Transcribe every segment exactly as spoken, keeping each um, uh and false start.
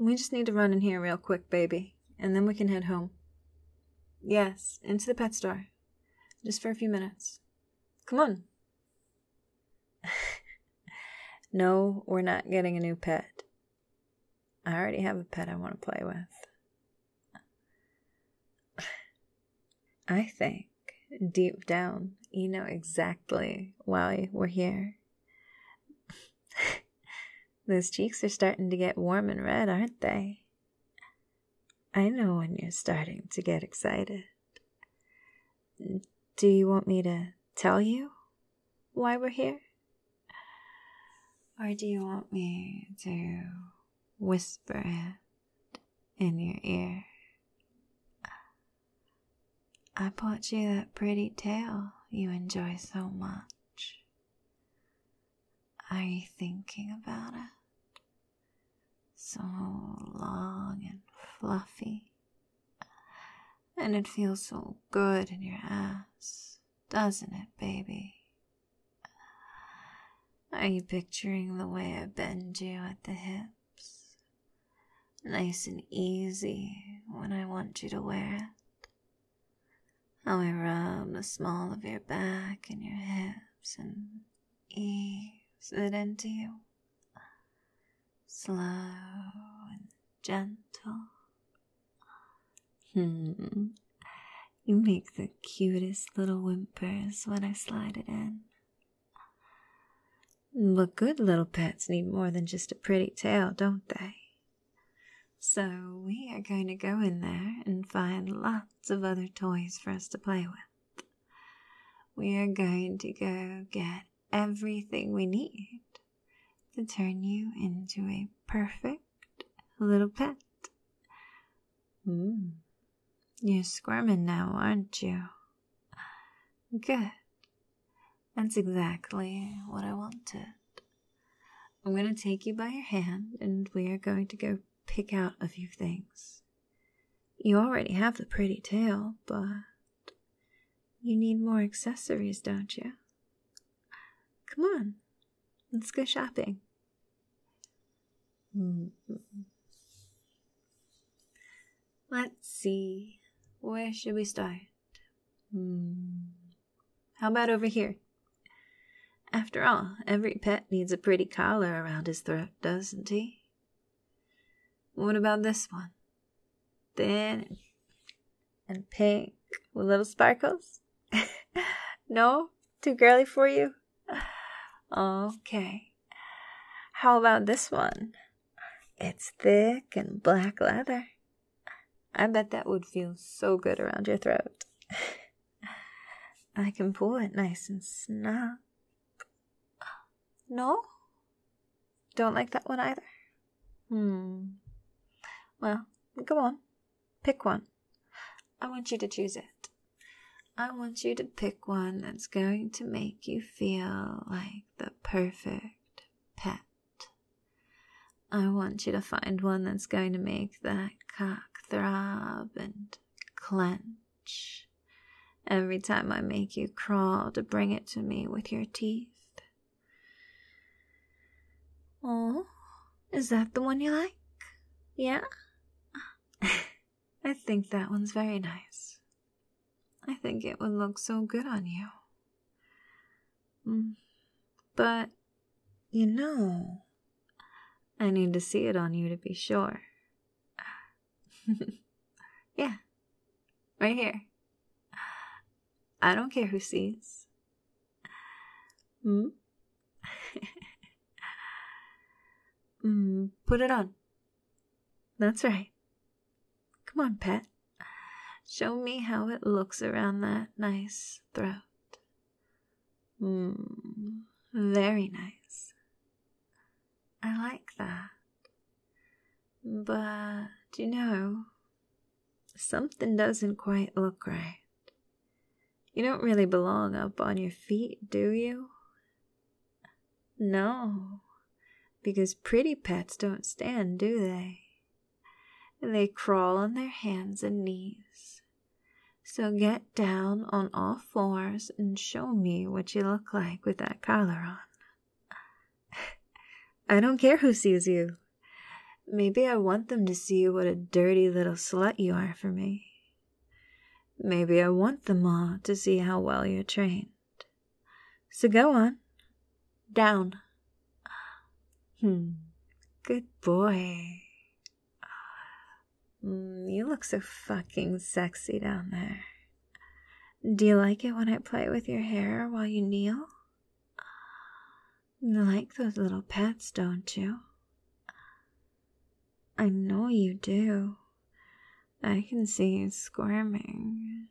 We just need to run in here real quick, baby, and then we can head home. Yes, into the pet store. Just for a few minutes. Come on. No, we're not getting a new pet. I already have a pet I want to play with. I think, deep down, you know exactly why we're here. Those cheeks are starting to get warm and red, aren't they? I know when you're starting to get excited. Do you want me to tell you why we're here? Or do you want me to whisper it in your ear? I bought you that pretty tail you enjoy so much. Are you thinking about it? So long and fluffy. And it feels so good in your ass, doesn't it, baby? Are you picturing the way I bend you at the hips? Nice and easy when I want you to wear it. How I rub the small of your back and your hips and ease it into you. Slow and gentle. Hmm. You make the cutest little whimpers when I slide it in. But good little pets need more than just a pretty tail, don't they? So we are going to go in there and find lots of other toys for us to play with. We are going to go get everything we need to turn you into a perfect little pet. Hmm. You're squirming now, aren't you? Good. That's exactly what I wanted. I'm going to take you by your hand and we are going to go pick out a few things. You already have the pretty tail, but you need more accessories, don't you? Come on, let's go shopping. Mm-hmm. Let's see, where should we start? Hmm. How about over here? After all, every pet needs a pretty collar around his throat, doesn't he? What about this one? Thin and pink with little sparkles? No? Too girly for you? Okay. How about this one? It's thick and black leather. I bet that would feel so good around your throat. I can pull it nice and snug. No? Don't like that one either? Hmm. Well, go on. Pick one. I want you to choose it. I want you to pick one that's going to make you feel like the perfect pet. I want you to find one that's going to make that cock throb and clench every time I make you crawl to bring it to me with your teeth. Oh, is that the one you like? Yeah? I think that one's very nice. I think it would look so good on you. Mm. But, you know, I need to see it on you to be sure. Yeah, right here. I don't care who sees. Hmm? mm, put it on. That's right. Come on, pet. Show me how it looks around that nice throat. Mmm, very nice. I like that. But, you know, something doesn't quite look right. You don't really belong up on your feet, do you? No, because pretty pets don't stand, do they? They crawl on their hands and knees. So get down on all fours and show me what you look like with that collar on. I don't care who sees you. Maybe I want them to see what a dirty little slut you are for me. Maybe I want them all to see how well you're trained. So go on. Down. Hmm. Good boy. Mm, you look so fucking sexy down there. Do you like it when I play with your hair while you kneel? You like those little pets, don't you? I know you do. I can see you squirming.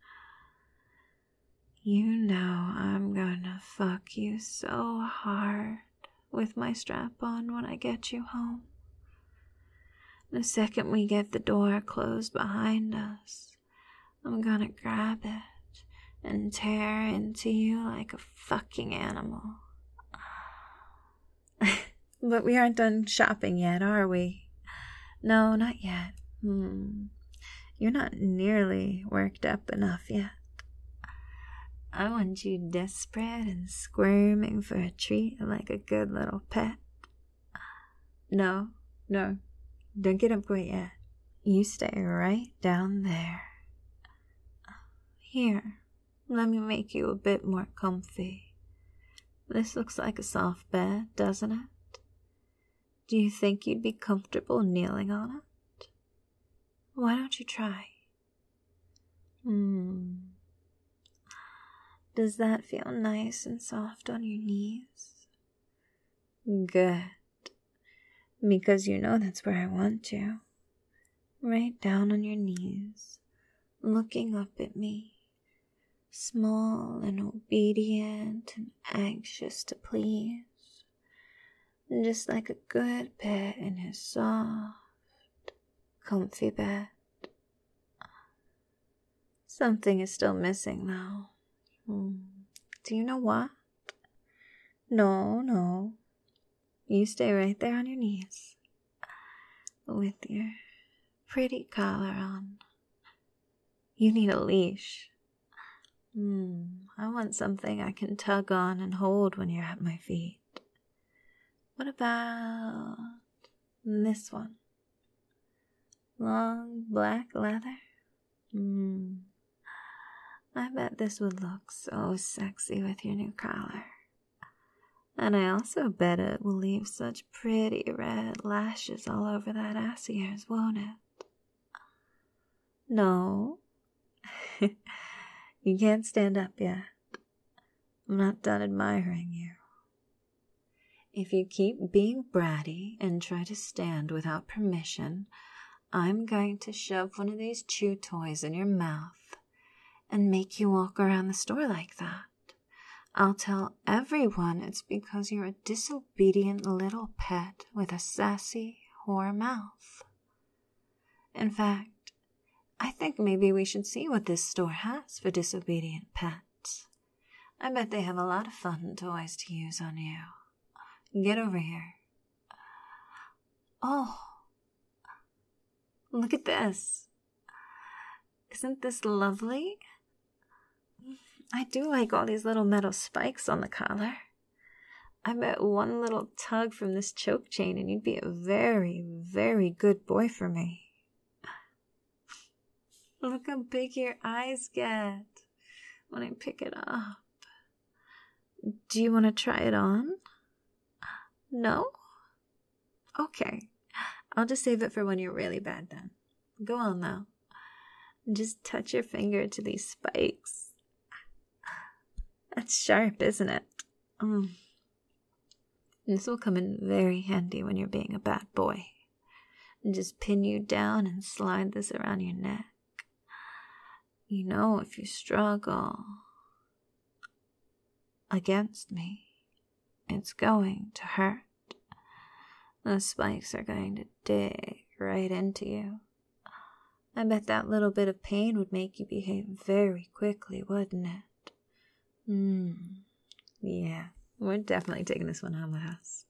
You know I'm gonna fuck you so hard with my strap on when I get you home. The second we get the door closed behind us, I'm gonna grab it and tear into you like a fucking animal. But we aren't done shopping yet, are we? No, not yet. Hmm. You're not nearly worked up enough yet. I want you desperate and squirming for a treat like a good little pet. No, no, don't get up quite yet. You stay right down there. Here, let me make you a bit more comfy. This looks like a soft bed, doesn't it? Do you think you'd be comfortable kneeling on it? Why don't you try? Hmm. Does that feel nice and soft on your knees? Good. Because you know that's where I want you. Right down on your knees, looking up at me. Small and obedient and anxious to please. Just like a good pet in his soft, comfy bed. Something is still missing though. Hmm. Do you know what? No, no. You stay right there on your knees. With your pretty collar on. You need a leash. Hmm. I want something I can tug on and hold when you're at my feet. What about this one? Long black leather? Hmm. I bet this would look so sexy with your new collar. And I also bet it will leave such pretty red lashes all over that ass of yours, won't it? No. You can't stand up yet. I'm not done admiring you. If you keep being bratty and try to stand without permission, I'm going to shove one of these chew toys in your mouth and make you walk around the store like that. I'll tell everyone it's because you're a disobedient little pet with a sassy whore mouth. In fact, I think maybe we should see what this store has for disobedient pets. I bet they have a lot of fun toys to use on you. Get over here. Oh, look at this. Isn't this lovely? I do like all these little metal spikes on the collar. I bet one little tug from this choke chain and you'd be a very, very good boy for me. Look how big your eyes get when I pick it up. Do you want to try it on? No? Okay. I'll just save it for when you're really bad then. Go on now. Just touch your finger to these spikes. That's sharp, isn't it? Mm. This will come in very handy when you're being a bad boy. And just pin you down and slide this around your neck. You know, if you struggle against me, it's going to hurt. Those spikes are going to dig right into you. I bet that little bit of pain would make you behave very quickly, wouldn't it? Hmm. Yeah, we're definitely taking this one home with us.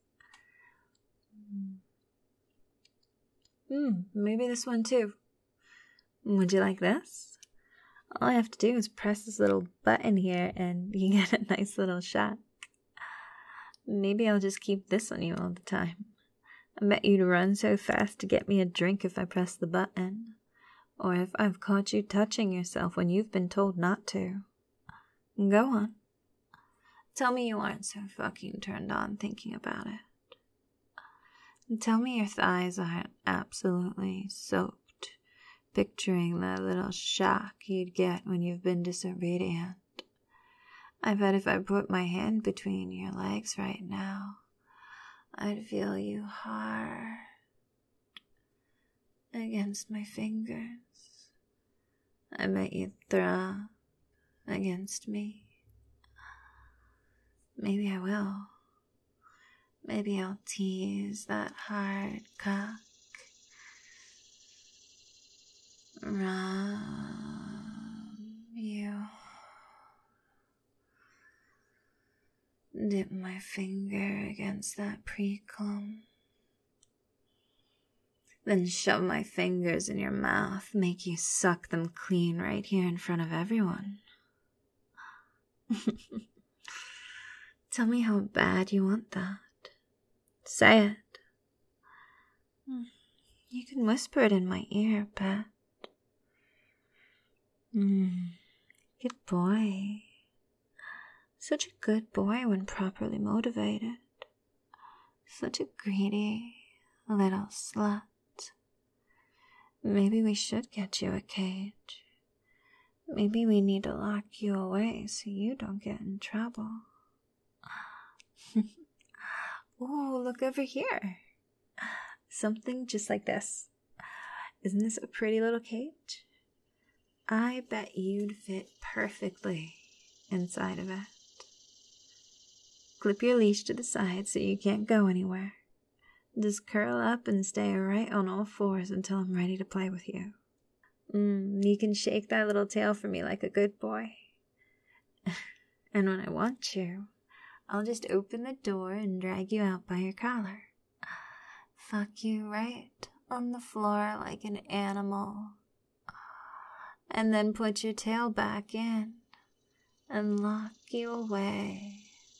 Hmm, maybe this one too. Would you like this? All I have to do is press this little button here and you get a nice little shot. Maybe I'll just keep this on you all the time. I bet you'd run so fast to get me a drink if I pressed the button, or if I've caught you touching yourself when you've been told not to. Go on. Tell me you aren't so fucking turned on thinking about it. Tell me your thighs aren't absolutely soaked, picturing the little shock you'd get when you've been disobedient. I bet if I put my hand between your legs right now, I'd feel you hard against my fingers. I bet you'd throb against me. Maybe I will. Maybe I'll tease that hard cock. Rub you. Dip my finger against that precum. Then shove my fingers in your mouth, make you suck them clean right here in front of everyone. Tell me how bad you want that. Say it. You can whisper it in my ear, pet. Mm, good boy. Such a good boy when properly motivated. Such a greedy little slut. Maybe we should get you a cage. Maybe we need to lock you away so you don't get in trouble. Oh, look over here. Something just like this. Isn't this a pretty little cage? I bet you'd fit perfectly inside of it. Clip your leash to the side so you can't go anywhere. Just curl up and stay right on all fours until I'm ready to play with you. Mm, you can shake that little tail for me like a good boy. And when I want you, I'll just open the door and drag you out by your collar. Fuck you right on the floor like an animal. And then put your tail back in and lock you away.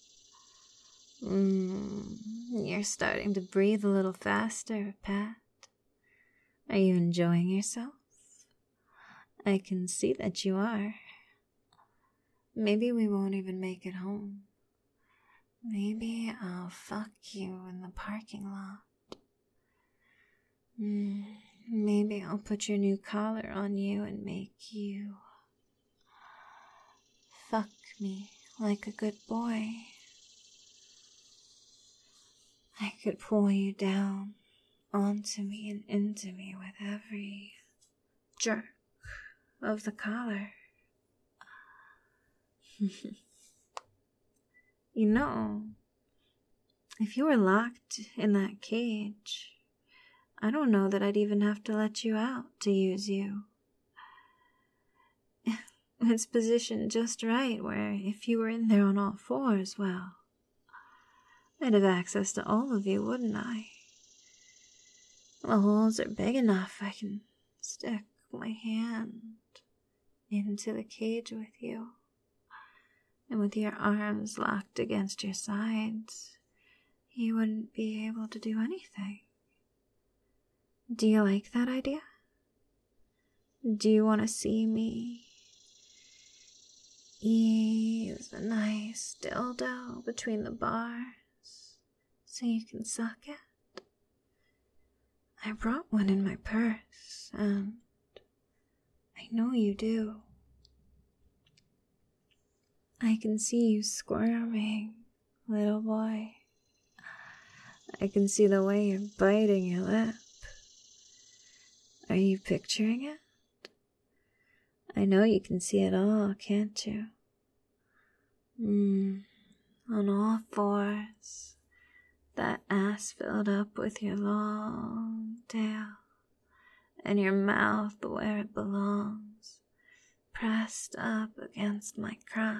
Mm, you're starting to breathe a little faster, Pat. Are you enjoying yourself? I can see that you are. Maybe we won't even make it home. Maybe I'll fuck you in the parking lot. Mm, maybe I'll put your new collar on you and make you fuck me like a good boy. I could pull you down onto me and into me with every jerk of the collar. You know, if you were locked in that cage, I don't know that I'd even have to let you out to use you. It's positioned just right where if you were in there on all fours, well, I'd have access to all of you, wouldn't I? The holes are big enough I can stick my hand into the cage with you. And with your arms locked against your sides, you wouldn't be able to do anything. Do you like that idea? Do you want to see me ease a nice dildo between the bars so you can suck it? I brought one in my purse, and I know you do. I can see you squirming, little boy. I can see the way you're biting your lip. Are you picturing it? I know you can see it all, can't you? Mmm, on all fours, that ass filled up with your long tail, and your mouth where it belongs, pressed up against my crotch.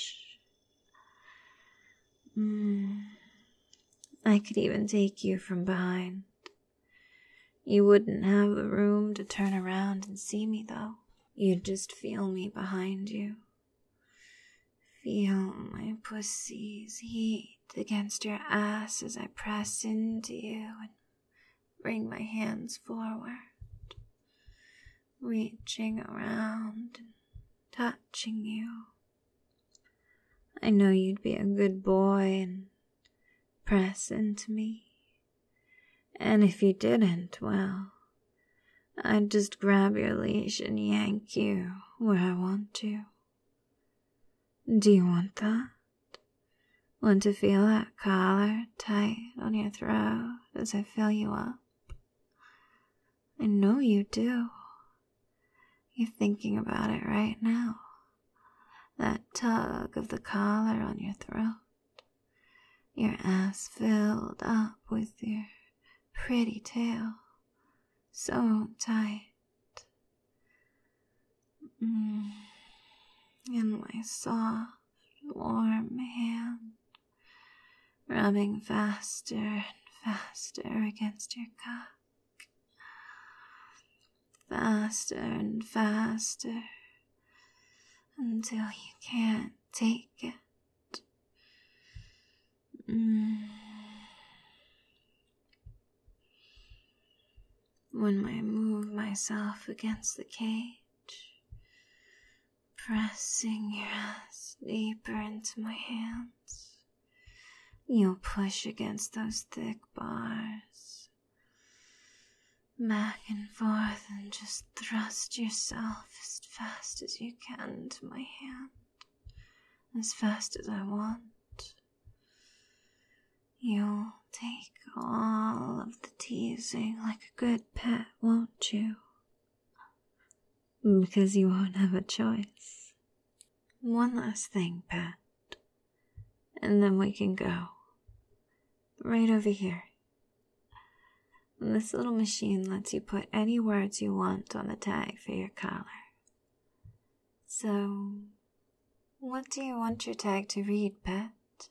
Mmm, I could even take you from behind. You wouldn't have the room to turn around and see me, though. You'd just feel me behind you. Feel my pussy's heat against your ass as I press into you and bring my hands forward, reaching around and touching you. I know you'd be a good boy and press into me. And if you didn't, well, I'd just grab your leash and yank you where I want to. Do you want that? Want to feel that collar tight on your throat as I fill you up? I know you do. You're thinking about it right now. That tug of the collar on your throat. Your ass filled up with your pretty tail. So tight. Mm. And my soft, warm hand rubbing faster and faster against your cock. Faster and faster until you can't take it. Mm. When I move myself against the cage, pressing your ass deeper into my hands, you'll push against those thick bars, back and forth, and just thrust yourself as fast as you can into my hand, as fast as I want. You'll take all of the teasing like a good pet, won't you? Because you won't have a choice. One last thing, pet, and then we can go. Right over here. This little machine lets you put any words you want on the tag for your collar. So, what do you want your tag to read, pet?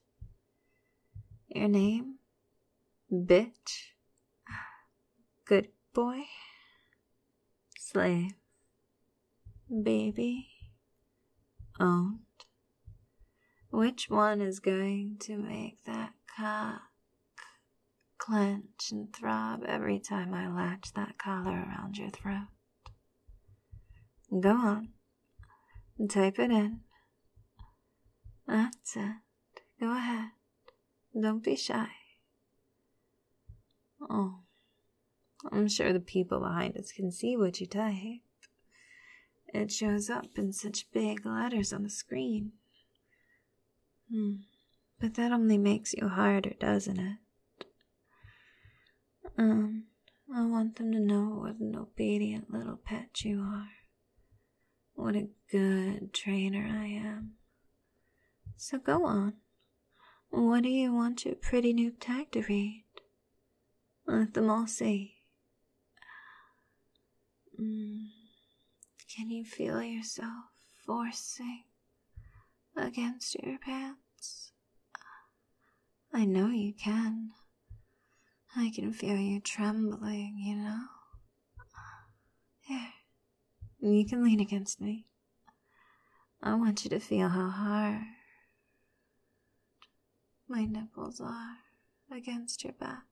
Your name? Bitch? Good boy? Slave? Baby? Owned? Which one is going to make that cock clench and throb every time I latch that collar around your throat? Go on. Type it in. That's it. Go ahead. Don't be shy. Oh, I'm sure the people behind us can see what you type. It shows up in such big letters on the screen. Hmm. But that only makes you harder, doesn't it? Um, I want them to know what an obedient little pet you are. What a good trainer I am. So go on. What do you want your pretty noob tag to read? Let them all see. Mm. Can you feel yourself forcing against your pants? I know you can. I can feel you trembling, you know? Here, you can lean against me. I want you to feel how hard my nipples are against your back.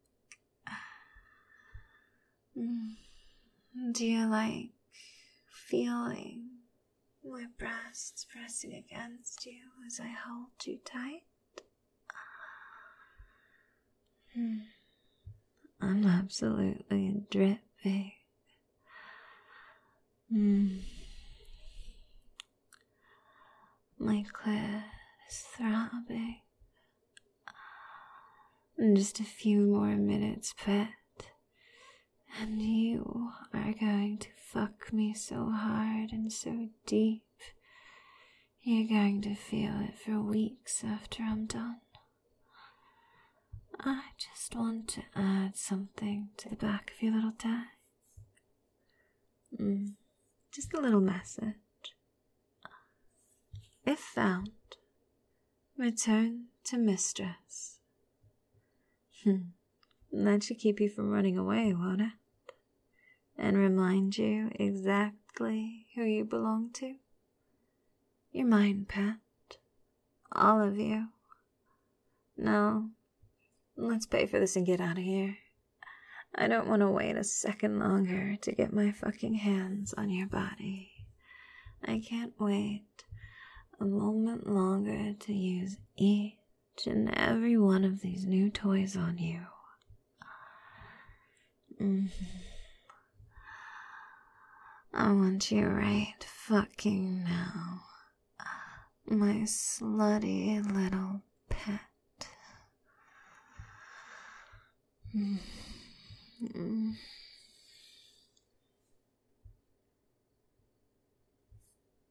Mm. Do you like feeling my breasts pressing against you as I hold you tight? Mm. I'm absolutely dripping. Mm. My clit is throbbing. In just a few more minutes, pet, and you are going to fuck me so hard and so deep, you're going to feel it for weeks after I'm done. I just want to add something to the back of your little tag. Mm, just a little message. If found, return to mistress. Hmm. That should keep you from running away, won't it? And remind you exactly who you belong to. You're mine, pet. All of you. Now, let's pay for this and get out of here. I don't want to wait a second longer to get my fucking hands on your body. I can't wait a moment longer to use each and every one of these new toys on you. Mm-hmm. I want you right fucking now, my slutty little pet. Mm-hmm.